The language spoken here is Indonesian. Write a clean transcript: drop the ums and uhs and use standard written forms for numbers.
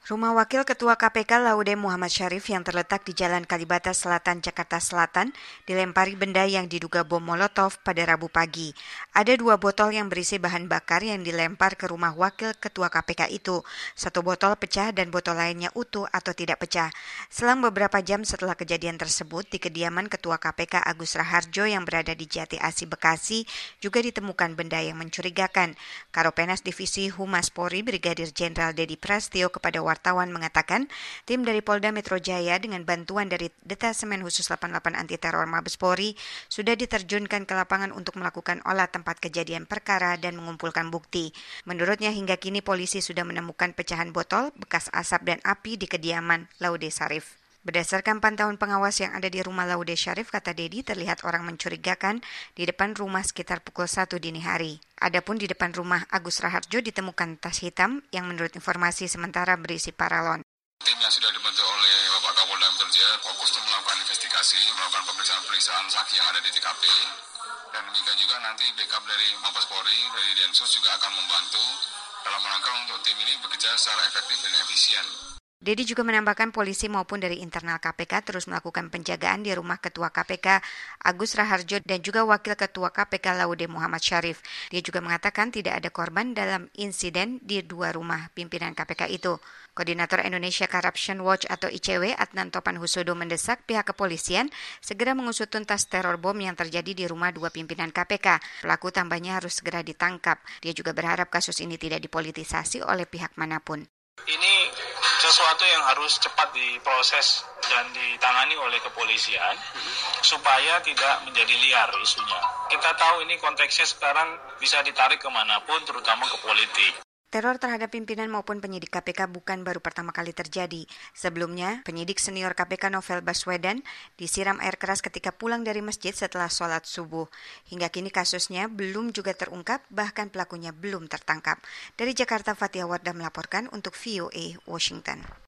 Rumah Wakil Ketua KPK Laude Muhammad Syarif yang terletak di Jalan Kalibata Selatan, Jakarta Selatan, dilempari benda yang diduga bom Molotov pada Rabu pagi. Ada 2 botol yang berisi bahan bakar yang dilempar ke rumah Wakil Ketua KPK itu. 1 botol pecah dan botol lainnya utuh atau tidak pecah. Selang beberapa jam setelah kejadian tersebut, di kediaman Ketua KPK Agus Raharjo yang berada di Jati Asih, Bekasi, juga ditemukan benda yang mencurigakan. Karopenas Divisi Humas Polri Brigadir Jenderal Dedi Prastio kepada wartawan mengatakan, tim dari Polda Metro Jaya dengan bantuan dari Detasemen Khusus 88 Anti Teror Mabes Polri sudah diterjunkan ke lapangan untuk melakukan olah tempat kejadian perkara dan mengumpulkan bukti. Menurutnya hingga kini polisi sudah menemukan pecahan botol, bekas asap dan api di kediaman Laude Syarif. Berdasarkan pantauan pengawas yang ada di rumah Laude Syarif, kata Dedi, terlihat orang mencurigakan di depan rumah sekitar pukul 1 dini hari. Adapun di depan rumah Agus Raharjo ditemukan tas hitam yang menurut informasi sementara berisi paralon. Tim yang sudah dibentuk oleh Bapak Kapolda Metro Jaya fokus untuk melakukan investigasi, melakukan pemeriksaan saksi yang ada di TKP. Dan demikian juga nanti backup dari Mabes Polri, dari Densus juga akan membantu dalam rangka untuk tim ini bekerja secara efektif dan efisien. Dedi juga menambahkan polisi maupun dari internal KPK terus melakukan penjagaan di rumah Ketua KPK Agus Raharjo dan juga Wakil Ketua KPK Laude Muhammad Syarif. Dia juga mengatakan tidak ada korban dalam insiden di 2 rumah pimpinan KPK itu. Koordinator Indonesia Corruption Watch atau ICW Adnan Topan Husodo mendesak pihak kepolisian segera mengusut tuntas teror bom yang terjadi di rumah 2 pimpinan KPK. Pelaku tambahnya harus segera ditangkap. Dia juga berharap kasus ini tidak dipolitisasi oleh pihak manapun. Ini sesuatu yang harus cepat diproses dan ditangani oleh kepolisian supaya tidak menjadi liar isunya. Kita tahu ini konteksnya sekarang bisa ditarik kemanapun, terutama ke politik. Teror terhadap pimpinan maupun penyidik KPK bukan baru pertama kali terjadi. Sebelumnya, penyidik senior KPK Novel Baswedan disiram air keras ketika pulang dari masjid setelah sholat subuh. Hingga kini kasusnya belum juga terungkap, bahkan pelakunya belum tertangkap. Dari Jakarta, Fatia Wardah melaporkan untuk VOA Washington.